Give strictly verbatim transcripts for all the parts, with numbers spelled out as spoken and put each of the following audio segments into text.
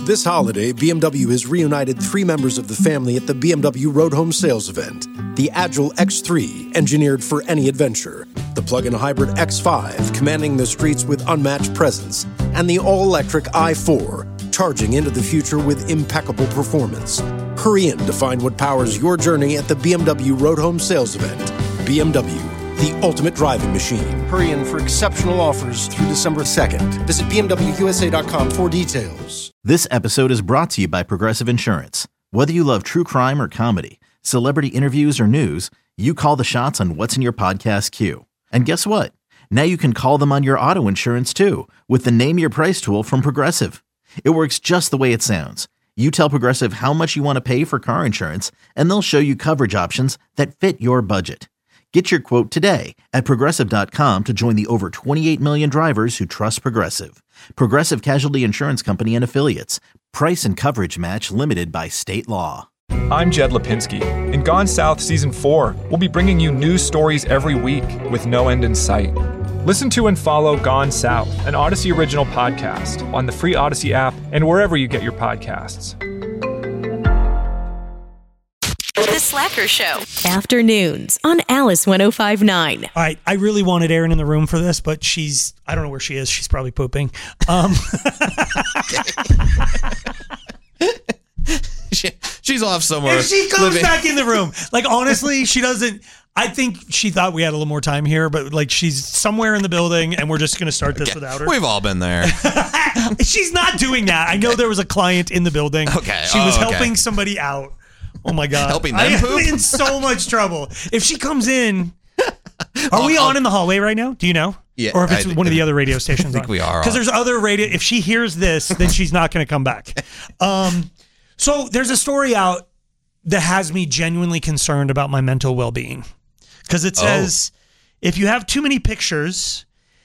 This holiday, B M W has reunited three members of the family at the B M W Road Home Sales event. The Agile X three, engineered for any adventure. The plug-in hybrid X five, commanding the streets with unmatched presence. And the all-electric i four, charging into the future with impeccable performance. Hurry in to find what powers your journey at the B M W Road Home Sales event. B M W, the ultimate driving machine. Hurry in for exceptional offers through December second. Visit B M W U S A dot com for details. This episode is brought to you by Progressive Insurance. Whether you love true crime or comedy, celebrity interviews or news, you call the shots on what's in your podcast queue. And guess what? Now you can call them on your auto insurance too with the Name Your Price tool from Progressive. It works just the way it sounds. You tell Progressive how much you want to pay for car insurance, and they'll show you coverage options that fit your budget. Get your quote today at Progressive dot com to join the over twenty-eight million drivers who trust Progressive. Progressive Casualty Insurance Company and Affiliates. Price and coverage match limited by state law. I'm Jed Lipinski. In Gone South Season four, we'll be bringing you news stories every week with no end in sight. Listen to and follow Gone South, an Odyssey original podcast on the free Odyssey app and wherever you get your podcasts. The Slacker Show. Afternoons on Alice one oh five point nine. All right, I really wanted Erin in the room for this, but she's, I don't know where she is. She's probably pooping. Um, she, she's off somewhere. If she comes living. back in the room, like honestly, she doesn't, I think she thought we had a little more time here, but like she's somewhere in the building and we're just going to start this Okay. without her. We've all been there. She's not doing that. I know there was a client in the building. Okay. She was Oh, okay. helping somebody out. Oh my God. Helping them I am poop? in so much trouble. If she comes in, are we I'll- on in the hallway right now? Do you know? Yeah, Or if it's I- one of the other radio stations. I think on. we are Because on. there's other radio. If she hears this, then she's not going to come back. Um, so there's a story out that has me genuinely concerned about my mental well-being. Because it says, if you have too many pictures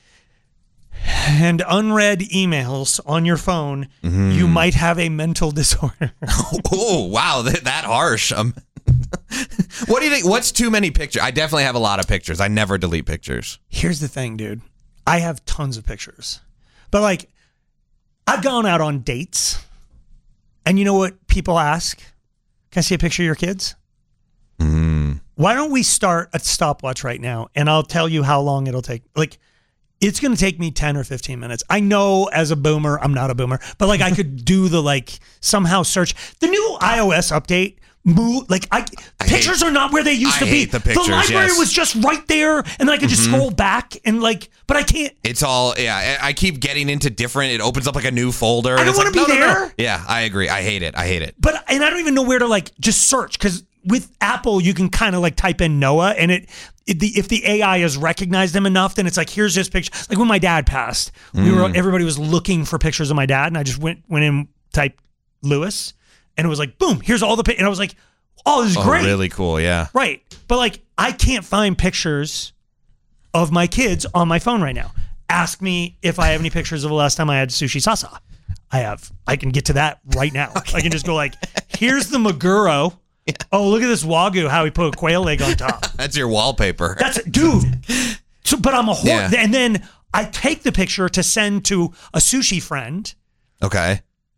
and unread emails on your phone, Mm-hmm. you might have a mental disorder. Oh, wow. That, that harsh. Um, what do you think? What's too many pictures? I definitely have a lot of pictures. I never delete pictures. Here's the thing, dude. I have tons of pictures. But like, I've gone out on dates. And you know what people ask? Can I see a picture of your kids? Mm. Why don't we start a stopwatch right now? And I'll tell you how long it'll take. Like, it's going to take me ten or fifteen minutes. I know as a boomer, I'm not a boomer, but like I could do the like somehow search. The new iOS update, move, like I, I pictures hate, are not where they used I to be. hate the pictures, library yes. was just right there, and then I could just Mm-hmm. scroll back and like, but I can't. It's all, yeah, I I keep getting into different, it opens up like a new folder. I and don't it's wanna like, be no, no, no. there. Yeah, I agree. I hate it. I hate it. But and I don't even know where to like just search because with Apple you can kind of like type in Noah and it, it the if the A I has recognized them enough, then it's like here's this picture. Like when my dad passed, we were everybody was looking for pictures of my dad, and I just went went in typed Lewis, and it was like boom, here's all the pic- and I was like, oh, this is Oh, great, really cool. Yeah. right? But like I can't find pictures of my kids on my phone right now. Ask me if I have any pictures of the last time I had sushi salsa. I have. I can get to that right now. Okay. I can just go like, here's the Maguro. Yeah. Oh, look at this Wagyu, how he put a quail leg on top. That's your wallpaper. That's dude. So, but I'm a whore. Yeah. And then I take the picture to send to a sushi friend. Okay.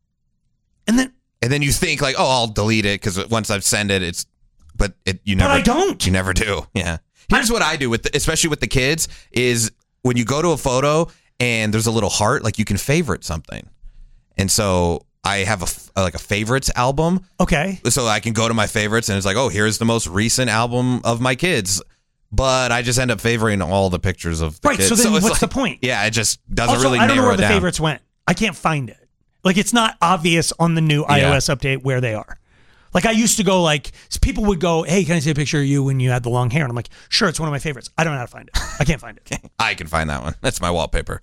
And then, And then you think like, oh, I'll delete it because once I've sent it, it's, but it, you never. but I don't. You never do. Yeah. Here's what I do with, the, especially with the kids, is when you go to a photo and there's a little heart, like you can favorite something, and so I have a like a favorites album. Okay. So I can go to my favorites and it's like, oh, here's the most recent album of my kids. But I just end up favoring all the pictures of the Right. kids. So then it's what's like, the point? Yeah, it just doesn't Also, really I don't know narrow where it the down. favorites went. I can't find it. Like it's not obvious on the new Yeah. iOS update where they are. Like I used to go like, people would go, hey, can I see a picture of you when you had the long hair? And I'm like, sure, it's one of my favorites. I don't know how to find it. I can't find it. I can find that one. That's my wallpaper.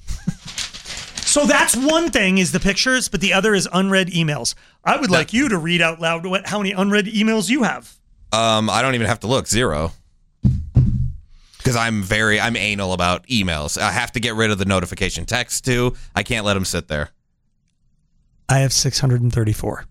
So that's one thing is the pictures, but the other is unread emails. I would like you to read out loud what, how many unread emails you have. Um, I don't even have to look. Zero. Because I'm very, I'm anal about emails. I have to get rid of the notification text too. I can't let them sit there. I have six hundred thirty-four.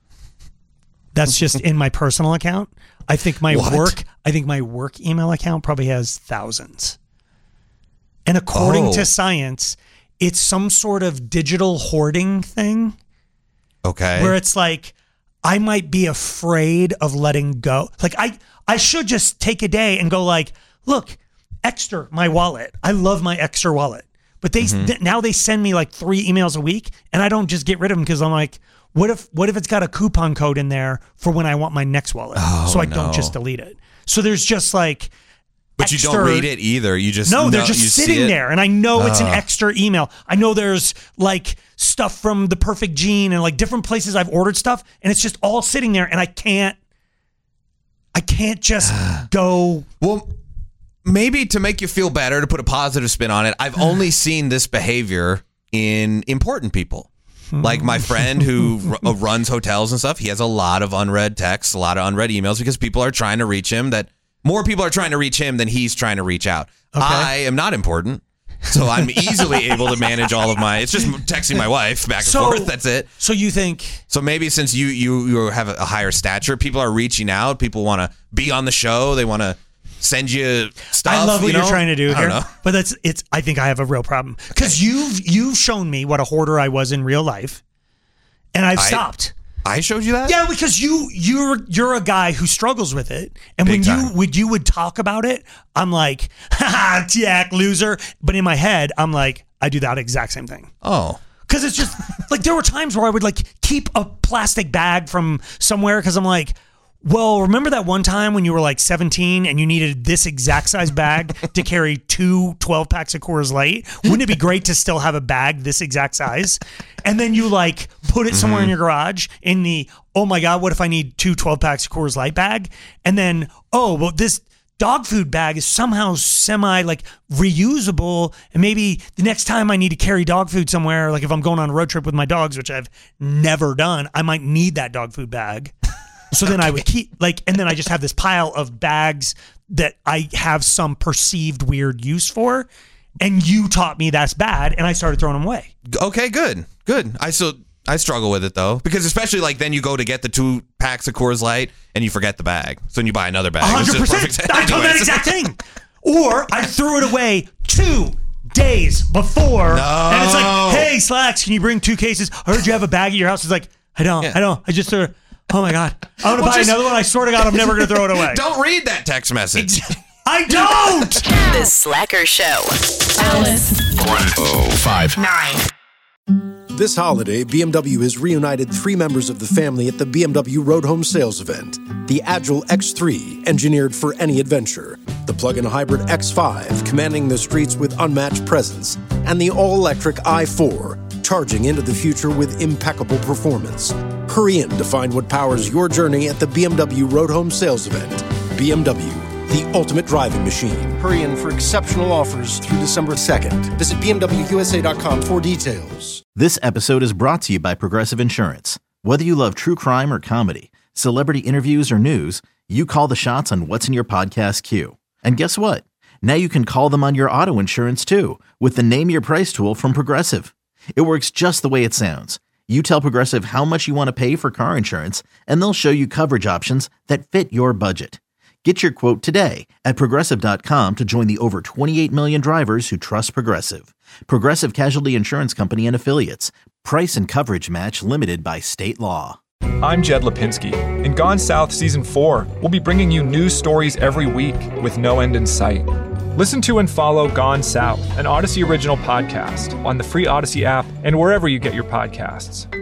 That's just in my personal account. I think my What? work, I think my work email account probably has thousands. And according Oh. to science, it's some sort of digital hoarding thing. Okay. Where it's like, I might be afraid of letting go. Like I, I should just take a day and go like, look, Extra, my wallet. I love my Extra wallet. But they mm-hmm. th- now they send me like three emails a week, and I don't just get rid of them because I'm like, what if what if it's got a coupon code in there for when I want my next wallet? Oh, so I no. don't just delete it. So there's just like, but extra, you don't read it either. You just no, they're know, just you sitting there, and I know it's an uh. extra email. I know there's like stuff from The Perfect Gene and like different places I've ordered stuff, and it's just all sitting there, and I can't, I can't just go. Well. Maybe to make you feel better, to put a positive spin on it, I've only seen this behavior in important people. Like my friend who r- runs hotels and stuff, he has a lot of unread texts, a lot of unread emails because people are trying to reach him, that more people are trying to reach him than he's trying to reach out. Okay. I am not important, so I'm easily able to manage all of my, it's just texting my wife back and so, forth, that's it. So you think... So maybe since you, you, you have a higher stature, people are reaching out, people want to be on the show, they want to send you stuff. I love what you know? you're trying to do I here, don't know. but that's it's. I think I have a real problem because okay. you've you've shown me what a hoarder I was in real life, and I've I, stopped. I showed you that? Yeah, because you you're you're a guy who struggles with it, and Big when time. you would you would talk about it, I'm like, ha, Jack loser. But in my head, I'm like, I do that exact same thing. Oh. Because it's just like there were times where I would like keep a plastic bag from somewhere because I'm like, well, remember that one time when you were like seventeen and you needed this exact size bag to carry two twelve packs of Coors Light? Wouldn't it be great to still have a bag this exact size? And then you like put it somewhere mm-hmm. in your garage in the, oh my God, what if I need two twelve packs of Coors Light bag? And then, oh, well, this dog food bag is somehow semi like reusable. And maybe the next time I need to carry dog food somewhere, like if I'm going on a road trip with my dogs, which I've never done, I might need that dog food bag. So then I would keep like, and then I just have this pile of bags that I have some perceived weird use for. And you taught me that's bad, and I started throwing them away. Okay, good, good. I still I struggle with it though, because especially like then you go to get the two packs of Coors Light and you forget the bag, so then you buy another bag. one hundred percent. I told that exact thing. Or I threw it away two days before, no. and it's like, hey, Slacks, can you bring two cases? I heard you have a bag at your house. It's like, I don't, yeah. I don't. I just threw it. Oh my God. I want to well, buy just, another one. I swear to God, I'm never going to throw it away. Don't read that text message. I don't. The Slacker Show. Alice. one oh five nine. This holiday, B M W has reunited three members of the family at the B M W Road Home Sales Event. The Agile X three, engineered for any adventure. The plug-in hybrid X five, commanding the streets with unmatched presence. And the all-electric i four, charging into the future with impeccable performance. Hurry in to find what powers your journey at the B M W Road Home Sales Event. B M W, the ultimate driving machine. Hurry in for exceptional offers through December second. Visit B M W U S A dot com for details. This episode is brought to you by Progressive Insurance. Whether you love true crime or comedy, celebrity interviews or news, you call the shots on what's in your podcast queue. And guess what? Now you can call them on your auto insurance too with the Name Your Price tool from Progressive. It works just the way it sounds. You tell Progressive how much you want to pay for car insurance, and they'll show you coverage options that fit your budget. Get your quote today at Progressive dot com to join the over twenty-eight million drivers who trust Progressive. Progressive Casualty Insurance Company and Affiliates. Price and coverage match limited by state law. I'm Jed Lipinski. In Gone South Season four, we'll be bringing you news stories every week with no end in sight. Listen to and follow Gone South, an Odyssey original podcast, on the free Odyssey app and wherever you get your podcasts.